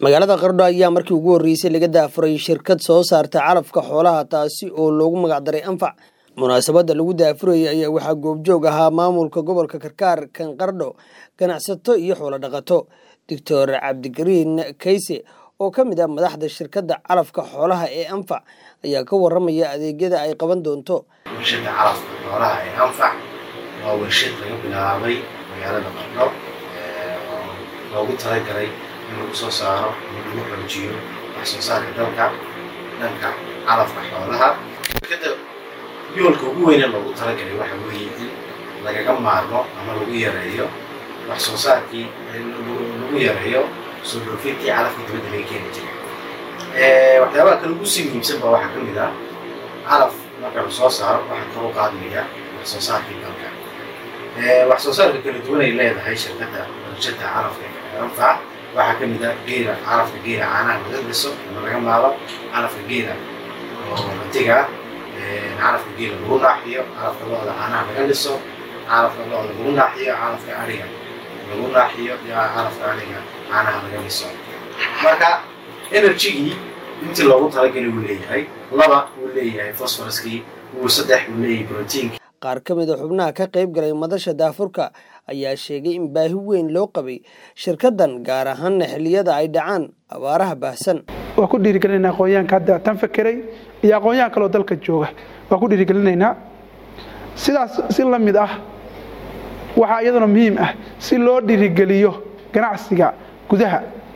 magaalada Qardho ayaa markii ugu horeysay laga daafuray shirkad soo saarta calafka xoolaha taasi oo loogu magac daray Anfac. Munaasabada lagu daafuray ayaa waxa goobjoog ahaa maamulka gobolka Karkaar kan Qardho, ganacsato iyo xoolo dhaqato. Dr. Cabdigariin Kayse oo ka mid ah madaxda shirkadda calafka xoolaha ee Anfac ayaa ka waramaya adeegyada ay qaban doonto. Shirkadda calafka xoolaha ee Anfac waa warshad laga bilaabay magaalada Qardho loogu talagalay in lagu soo saaro lagu xoojiyo wax soo saarka dhanka calafka xoolaha. Shirkadda yoolka ugu weyn ee loogu talagalay waxa weeye in lagaga maarmo ama lagu yareeyo wax soo saarkii lagu yareeyo soo dhoofintii calafka dibadda laga keeni jiray. Waxyaabaha kale ugu sii muhiimsan baa waxaa ka mid ah calaf marka la soo saaro waxaa kor u qaadaya wax soo saarkii dalka. Wax soo saarka kala duwan ay leedahay shirkadda warshadda calafka Anfac waxaa ka mid ah geela calafka geela caanaha laga dhiso ama laga maalo, calafka geela oo ratiga calafka geela lagu naaxiyo, calafka lo'da caanaha laga dhiso, calafka lo'da lagu naaxiyo, calafka ariga lagu naaxiyo, calafka ariga caanaha laga dhiso. Marka energy-gii intii loogu talagalay wuu leeyahay, laba wuu leeyahay phosphorus-kii, saddex wuu leeyahay protein. Qaar ka mid ah xubnaha ka qayb galay madasha daafurka ayaa sheegay in baahi weyn loo qabay shirkaddan gaar ahaan xilliyada ay dhacaan abaaraha baahsan. Waa ku dhiirigelinayna aqoonyahanka hadda tan fakiray iyo aqoonyahan kale oo dalka jooga. Waa ku dhiirigelinayna sidaas si la mid ah waxa iyaduna muhiim ah si loo dhiirigeliyo ganacsiga gudaha.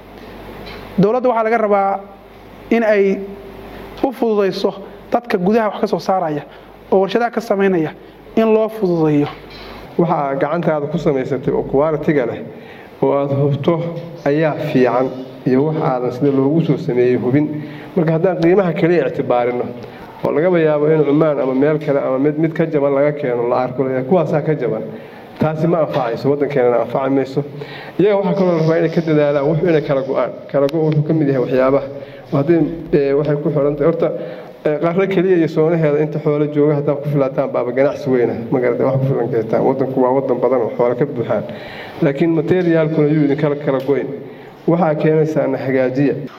Dawladda waxa laga rabaa in ay u fududeyso dadka gudaha wax ka soo saaraya oo warshadaha ka sameynaya in loo fududeeyo. waxa gacantaada ku samaysatay oo quality-ga leh oo aad hubto ayaa fiican iyo wax aadan sida loogu soo sameeyay hubin. Marka haddaan qiimaha kaliya ictibaarino oo laga yaabo in Cumaan ama meel kale ama mid ka jaban laga keeno la arko kuwaasa ka jaban, taasi ma anfacayso waddankeena anfaci mayso. Iyaga waxa kale oo rabaa inay ka dadaalaan wuxuu inay kala go'aan. Kala go' wuxuu ka mid yahay waxyaabaha waxay ku xirantahay horta qaarna kaliya iyo soonaheeda inta xoolo jooga hadaa ku filaataan baaba ganacsi weyn ah ma garata wax ku filan kartaa waddanku waa waddan badan oo xoolo ka buuxaan laakiin materialkuna yuu idin kala go'in waxa keenaysaa hagaajiya.